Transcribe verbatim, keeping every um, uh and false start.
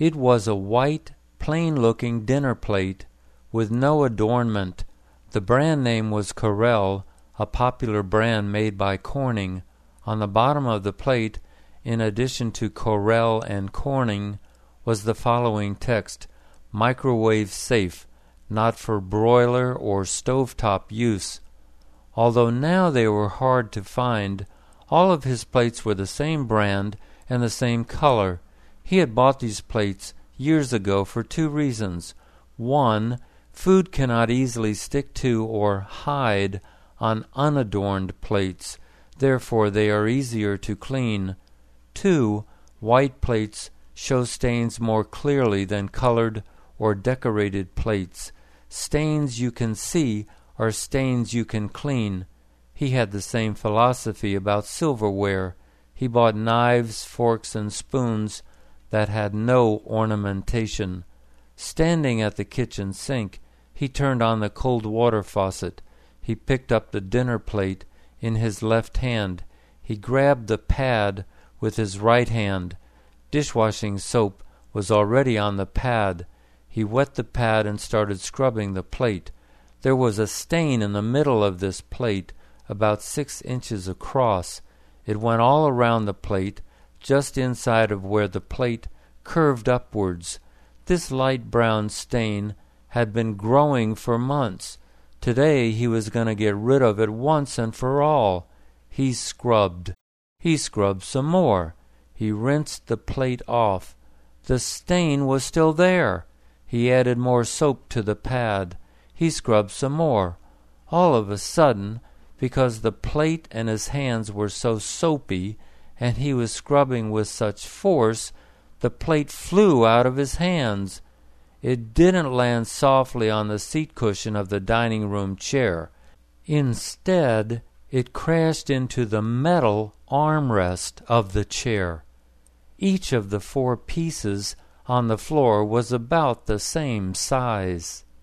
It was a white, plain-looking dinner plate with no adornment. The brand name was Corelle, a popular brand made by Corning. On the bottom of the plate, in addition to Corelle and Corning, was the following text: "Microwave safe, not for broiler or stovetop use." Although now they were hard to find, all of his plates were the same brand and the same color. He had bought these plates years ago for two reasons. One, food cannot easily stick to or hide on unadorned plates. Therefore, they are easier to clean. Two, white plates show stains more clearly than colored or decorated plates. Stains you can see are stains you can clean. He had the same philosophy about silverware. He bought knives, forks, and spoons that had no ornamentation. Standing at the kitchen sink, he turned on the cold water faucet. He picked up the dinner plate in his left hand. He grabbed the pad with his right hand. Dishwashing soap was already on the pad. He wet the pad and started scrubbing the plate. There was a stain in the middle of this plate, about six inches across. It went all around the plate, just inside of where the plate curved upwards. This light brown stain had been growing for months. Today he was going to get rid of it once and for all. He scrubbed. He scrubbed some more. He rinsed the plate off. The stain was still there. He added more soap to the pad. He scrubbed some more. All of a sudden, because the plate and his hands were so soapy, and he was scrubbing with such force, the plate flew out of his hands. It didn't land softly on the seat cushion of the dining room chair. Instead, it crashed into the metal armrest of the chair. Each of the four pieces on the floor was about the same size.